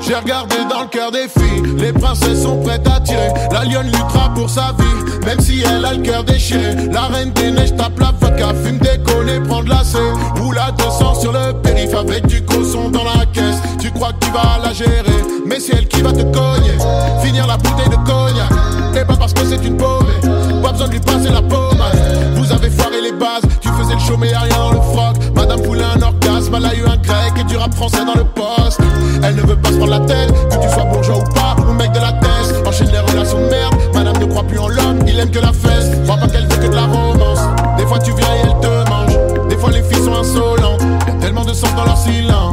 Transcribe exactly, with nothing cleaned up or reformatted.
J'ai regardé dans le cœur des filles, les princesses sont prêtes à tirer. La lionne luttera pour sa vie, même si elle a le cœur déchiré. La reine des neiges tape la vodka, fume décoller, prend de la C. Roule à deux cents sur le périph' avec du cosson dans la caisse. Tu crois que tu vas la gérer, mais c'est elle qui va te cogner. Finir la bouteille de cognac, et pas parce que c'est une paumée. Pas besoin de lui passer la pommade. Vous avez foiré les bases, tu faisais le show mais y'a rien dans le froc. Madame voulait un orgasme, elle a eu un grec et du rap français dans le poste. Elle ne veut pas se prendre la tête, que tu sois bourgeois ou pas, ou mec de la test. Enchaîne les relations de merde, madame ne croit plus en l'homme, il aime que la fesse. Crois pas qu'elle fait que de la romance, des fois tu viens et elle te mange. Des fois les filles sont insolentes, y'a tellement de sens dans leur silence.